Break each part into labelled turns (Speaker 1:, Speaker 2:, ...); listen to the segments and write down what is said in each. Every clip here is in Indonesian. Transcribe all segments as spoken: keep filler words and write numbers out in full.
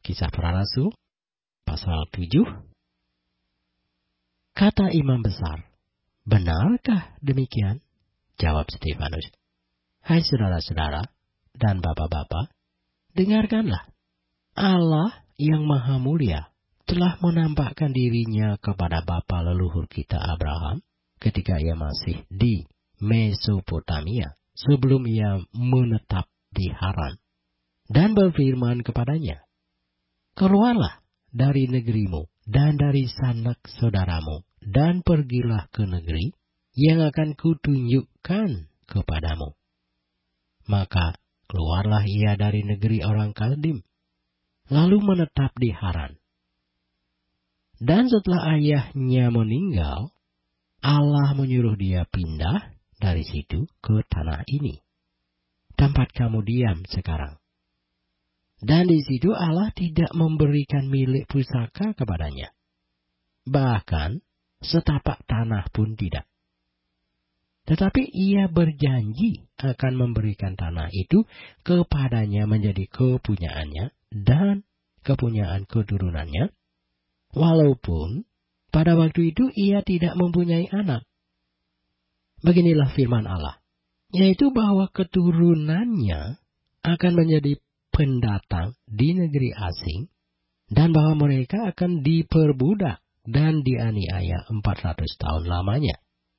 Speaker 1: Kisah Para Rasul, pasal tujuh. Kata imam besar, benarkah demikian? Jawab Stefanus, hai saudara-saudara dan bapak-bapak, dengarkanlah. Allah yang maha mulia telah menampakkan dirinya kepada bapa leluhur kita Abraham ketika ia masih di Mesopotamia, sebelum ia menetap di Haran, dan berfirman kepadanya, keluarlah dari negerimu dan dari sanak saudaramu, dan pergilah ke negeri yang akan kutunjukkan kepadamu. Maka keluarlah ia dari negeri orang Kaldim, lalu menetap di Haran. Dan setelah ayahnya meninggal, Allah menyuruh dia pindah dari situ ke tanah ini, tempat kamu diam sekarang. Dan di situ Allah tidak memberikan milik pusaka kepadanya, bahkan setapak tanah pun tidak. Tetapi ia berjanji akan memberikan tanah itu kepadanya menjadi kepunyaannya dan kepunyaan keturunannya, walaupun pada waktu itu ia tidak mempunyai anak. Beginilah firman Allah, yaitu bahwa keturunannya akan menjadi pendatang di negeri asing, dan bahwa mereka akan diperbudak dan dianiaya empat ratus tahun lamanya.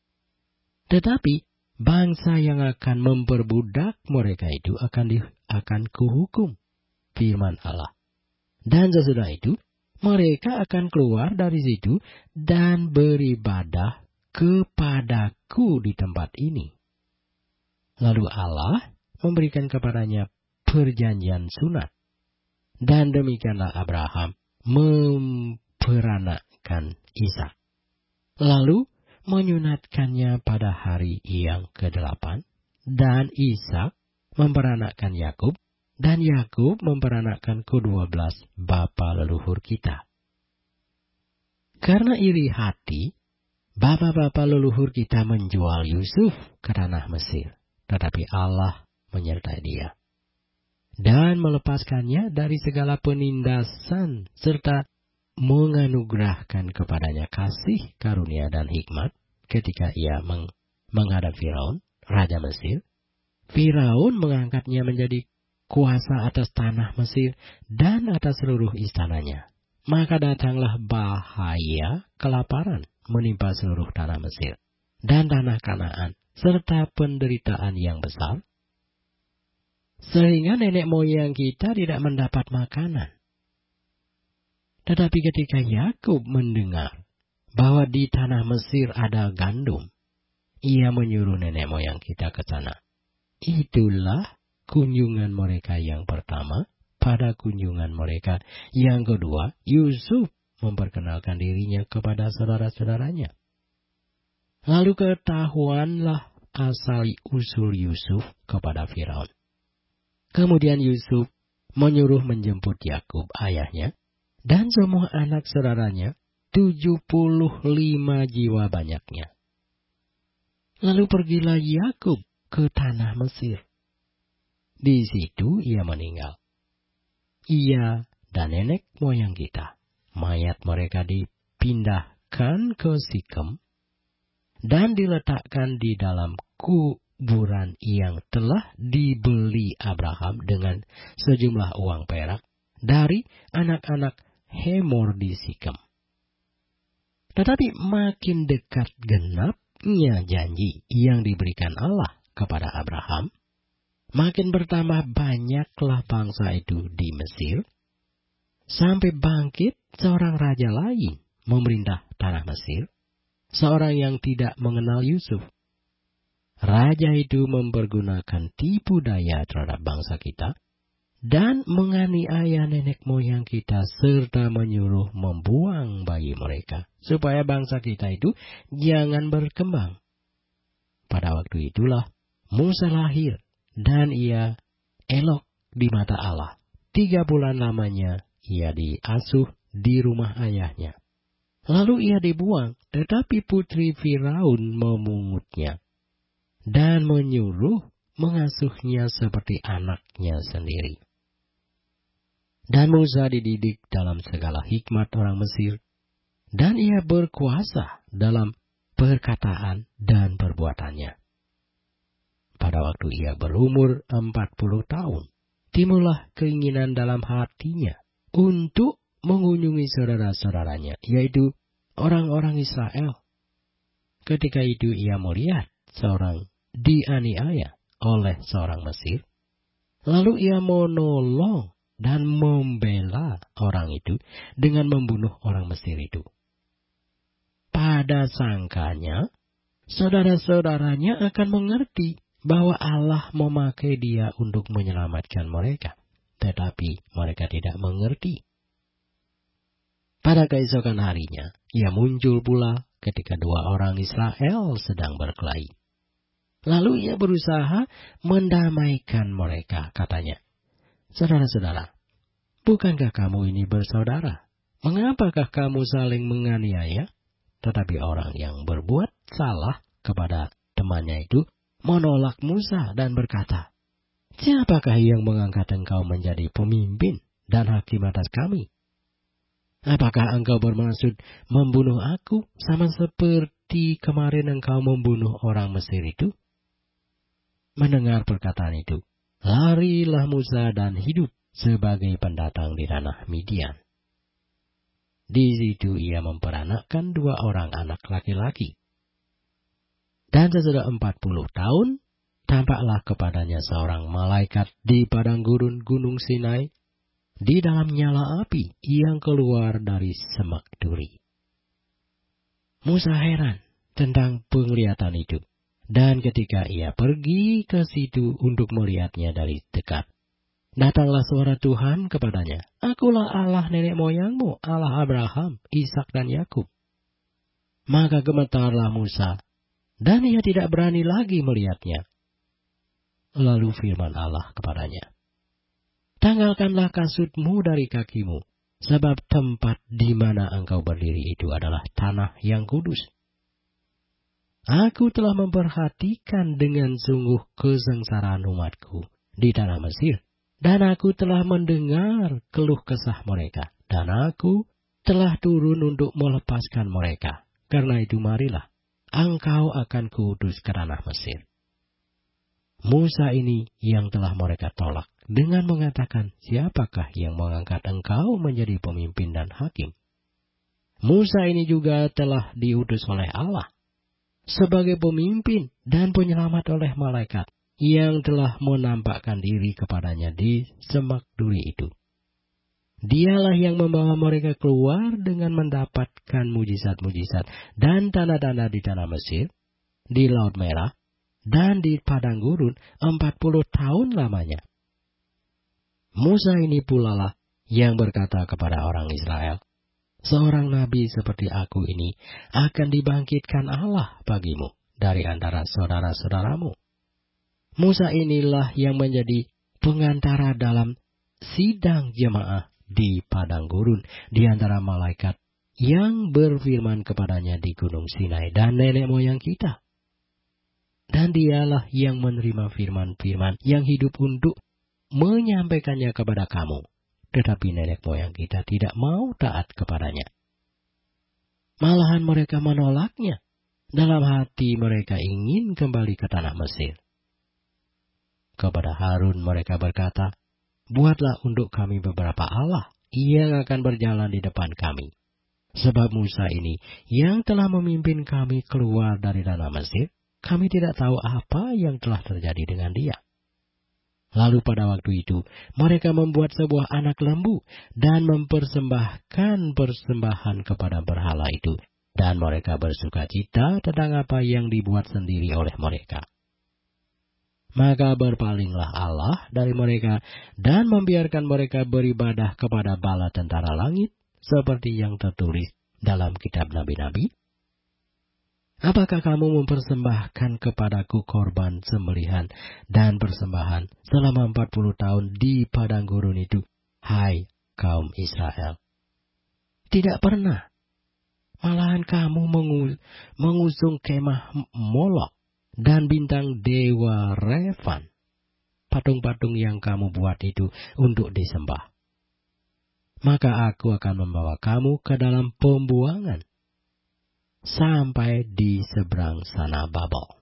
Speaker 1: Tetapi bangsa yang akan memperbudak mereka itu akan di, akan kuhukum, firman Allah. Dan sesudah itu mereka akan keluar dari situ dan beribadah kepadaku di tempat ini. Lalu Allah memberikan kepadanya perjanjian sunat, dan demikianlah Abraham memperanakkan Ishak, lalu menyunatkannya pada hari yang kedelapan, dan Ishak memperanakkan Yakub, dan Yakub memperanakkan kedua belas bapa leluhur kita. Karena iri hati, bapa-bapa leluhur kita menjual Yusuf ke tanah Mesir, tetapi Allah menyertai dia dan melepaskannya dari segala penindasan, serta menganugerahkan kepadanya kasih, karunia, dan hikmat ketika ia meng- menghadap Firaun, Raja Mesir. Firaun mengangkatnya menjadi kuasa atas tanah Mesir dan atas seluruh istananya. Maka datanglah bahaya kelaparan menimpa seluruh tanah Mesir dan tanah Kanaan, serta penderitaan yang besar, sehingga nenek moyang kita tidak mendapat makanan. Tetapi ketika Yakub mendengar bahwa di tanah Mesir ada gandum, ia menyuruh nenek moyang kita ke sana. Itulah kunjungan mereka yang pertama. Pada kunjungan mereka yang kedua, Yusuf memperkenalkan dirinya kepada saudara-saudaranya. Lalu ketahuanlah asal-usul Yusuf kepada Firaun. Kemudian Yusuf menyuruh menjemput Yakub ayahnya dan semua anak saudaranya, tujuh puluh lima jiwa banyaknya. Lalu pergilah Yakub ke tanah Mesir. Di situ ia meninggal. Ia dan nenek moyang kita, mayat mereka dipindahkan ke Sikem dan diletakkan di dalam kuburan yang telah dibeli Abraham dengan sejumlah uang perak dari anak-anak Hemor di Sikem. Tetapi makin dekat genapnya janji yang diberikan Allah kepada Abraham, makin bertambah banyaklah bangsa itu di Mesir, sampai bangkit seorang raja lain memerintah tanah Mesir, seorang yang tidak mengenal Yusuf. Raja itu mempergunakan tipu daya terhadap bangsa kita dan menganiaya nenek moyang kita, serta menyuruh membuang bayi mereka, supaya bangsa kita itu jangan berkembang. Pada waktu itulah Musa lahir, dan ia elok di mata Allah. Tiga bulan lamanya ia diasuh di rumah ayahnya. Lalu ia dibuang, tetapi putri Firaun memungutnya dan menyuruh mengasuhnya seperti anaknya sendiri. Dan Musa dididik dalam segala hikmat orang Mesir, dan ia berkuasa dalam perkataan dan perbuatannya. Pada waktu ia berumur empat puluh tahun, timbullah keinginan dalam hatinya untuk mengunjungi saudara-saudaranya, yaitu orang-orang Israel. Ketika itu ia melihat seorang dianiaya oleh seorang Mesir, lalu ia menolong dan membela orang itu dengan membunuh orang Mesir itu. Pada sangkanya, saudara-saudaranya akan mengerti bahwa Allah memakai dia untuk menyelamatkan mereka. Tetapi mereka tidak mengerti. Pada keesokan harinya, ia muncul pula ketika dua orang Israel sedang berkelahi. Lalu ia berusaha mendamaikan mereka, katanya, "Saudara-saudara, bukankah kamu ini bersaudara? Mengapakah kamu saling menganiaya?" Tetapi orang yang berbuat salah kepada temannya itu menolak Musa dan berkata, "Siapakah yang mengangkat engkau menjadi pemimpin dan hakim atas kami? Apakah engkau bermaksud membunuh aku sama seperti kemarin engkau membunuh orang Mesir itu?" Mendengar perkataan itu, larilah Musa dan hidup sebagai pendatang di tanah Midian. Di situ ia memperanakkan dua orang anak laki-laki. Dan sesudah empat puluh tahun, tampaklah kepadanya seorang malaikat di padang gurun Gunung Sinai, di dalam nyala api yang keluar dari semak duri. Musa heran tentang penglihatan itu. Dan ketika ia pergi ke situ untuk melihatnya dari dekat, datanglah suara Tuhan kepadanya, "Akulah Allah nenek moyangmu, Allah Abraham, Ishak dan Yakub." Maka gemetarlah Musa, dan ia tidak berani lagi melihatnya. Lalu firman Allah kepadanya, "Tanggalkanlah kasutmu dari kakimu, sebab tempat di mana engkau berdiri itu adalah tanah yang kudus. Aku telah memperhatikan dengan sungguh kesengsaraan umatku di tanah Mesir, dan aku telah mendengar keluh kesah mereka, dan aku telah turun untuk melepaskan mereka. Karena itu marilah, engkau akan kuutus ke tanah Mesir." Musa ini yang telah mereka tolak dengan mengatakan, "Siapakah yang mengangkat engkau menjadi pemimpin dan hakim?" Musa ini juga telah diutus oleh Allah sebagai pemimpin dan penyelamat oleh malaikat yang telah menampakkan diri kepadanya di semak duri itu. Dialah yang membawa mereka keluar dengan mendapatkan mujizat-mujizat dan tanda-tanda di tanah Mesir, di Laut Merah, dan di padang gurun empat puluh tahun lamanya. Musa ini pula lah yang berkata kepada orang Israel, "Seorang nabi seperti aku ini akan dibangkitkan Allah bagimu dari antara saudara-saudaramu." Musa inilah yang menjadi pengantara dalam sidang jemaah di padang gurun di antara malaikat yang berfirman kepadanya di Gunung Sinai dan nenek moyang kita. Dan dialah yang menerima firman-firman yang hidup untuk menyampaikannya kepada kamu. Tetapi nenek moyang kita tidak mau taat kepadanya. Malahan mereka menolaknya. Dalam hati mereka ingin kembali ke tanah Mesir. Kepada Harun mereka berkata, "Buatlah untuk kami beberapa Allah yang akan berjalan di depan kami. Sebab Musa ini yang telah memimpin kami keluar dari tanah Mesir, kami tidak tahu apa yang telah terjadi dengan dia." Lalu pada waktu itu, mereka membuat sebuah anak lembu dan mempersembahkan persembahan kepada berhala itu. Dan mereka bersuka cita tentang apa yang dibuat sendiri oleh mereka. Maka berpalinglah Allah dari mereka dan membiarkan mereka beribadah kepada bala tentara langit, seperti yang tertulis dalam kitab nabi-nabi. "Apakah kamu mempersembahkan kepadaku korban sembelihan dan persembahan selama empat puluh tahun di padang gurun itu, hai kaum Israel? Tidak pernah. Malahan kamu mengu- mengusung kemah Molok dan bintang dewa Refan, patung-patung yang kamu buat itu untuk disembah. maka aku akan membawa kamu ke dalam pembuangan, sampai di seberang sana Babel.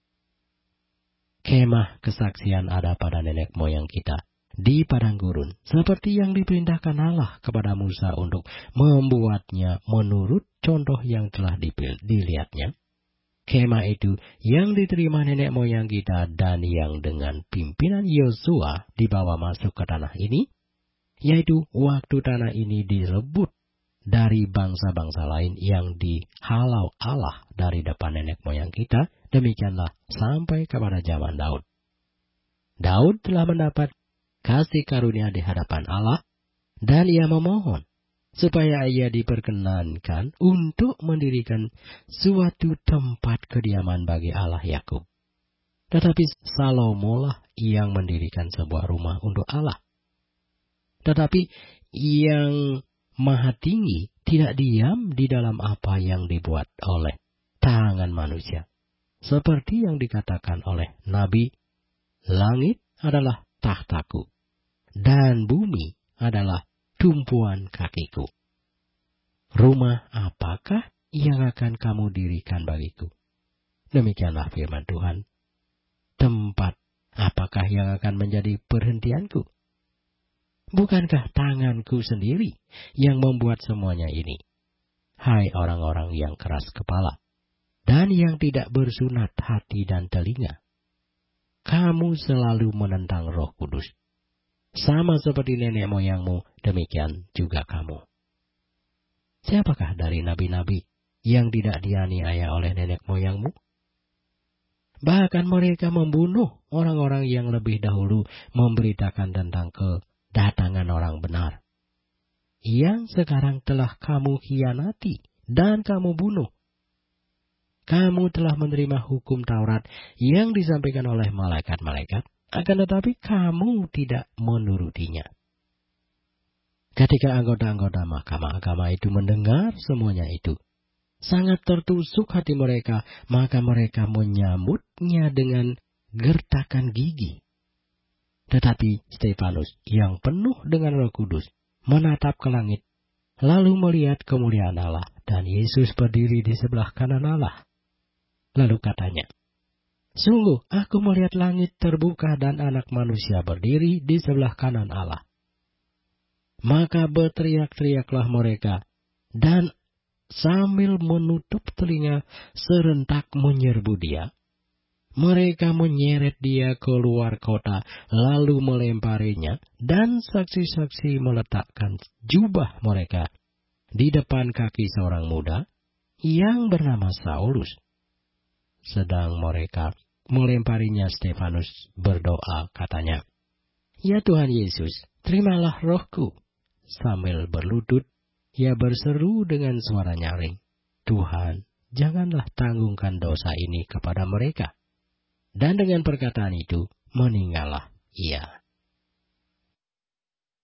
Speaker 1: Kemah kesaksian ada pada nenek moyang kita di padang gurun, seperti yang diperintahkan Allah kepada Musa untuk membuatnya menurut contoh yang telah dipil- dilihatnya. Kemah itu yang diterima nenek moyang kita dan yang dengan pimpinan Yosua dibawa masuk ke tanah ini, yaitu waktu tanah ini direbut dari bangsa-bangsa lain yang dihalau Allah dari depan nenek moyang kita. Demikianlah sampai kepada zaman Daud. Daud telah mendapat kasih karunia di hadapan Allah, dan ia memohon supaya ia diperkenankan untuk mendirikan suatu tempat kediaman bagi Allah Yakub. Tetapi Salomo lah yang mendirikan sebuah rumah untuk Allah. Tetapi yang Maha Tinggi tidak diam di dalam apa yang dibuat oleh tangan manusia. Seperti yang dikatakan oleh Nabi, langit adalah tahtaku, dan bumi adalah tumpuan kakiku. Rumah apakah yang akan kamu dirikan bagiku? Demikianlah firman Tuhan. Tempat apakah yang akan menjadi perhentianku? Bukankah tanganku sendiri yang membuat semuanya ini? Hai orang-orang yang keras kepala, dan yang tidak bersunat hati dan telinga. Kamu selalu menentang Roh Kudus. Sama seperti nenek moyangmu, demikian juga kamu. Siapakah dari nabi-nabi yang tidak dianiaya oleh nenek moyangmu? Bahkan mereka membunuh orang-orang yang lebih dahulu memberitakan tentang kedatangan orang benar, yang sekarang telah kamu khianati dan kamu bunuh. Kamu telah menerima hukum Taurat yang disampaikan oleh malaikat-malaikat, akan tetapi kamu tidak menurutinya. Ketika anggota-anggota mahkamah agama itu mendengar semuanya itu, sangat tertusuk hati mereka, maka mereka menyambutnya dengan gertakan gigi. Tetapi Stefanus yang penuh dengan Roh Kudus menatap ke langit, lalu melihat kemuliaan Allah dan Yesus berdiri di sebelah kanan Allah. Lalu katanya, sungguh aku melihat langit terbuka dan anak manusia berdiri di sebelah kanan Allah. Maka berteriak-teriaklah mereka, dan sambil menutup telinga serentak menyerbu dia. Mereka menyeret dia keluar kota, lalu melemparinya, dan saksi-saksi meletakkan jubah mereka di depan kaki seorang muda yang bernama Saulus. Sedang mereka melemparinya, Stefanus berdoa, katanya, "Ya Tuhan Yesus, terimalah rohku." Sambil berlutut, ia berseru dengan suara nyaring, "Tuhan, janganlah tanggungkan dosa ini kepada mereka." Dan dengan perkataan itu, meninggallah ia.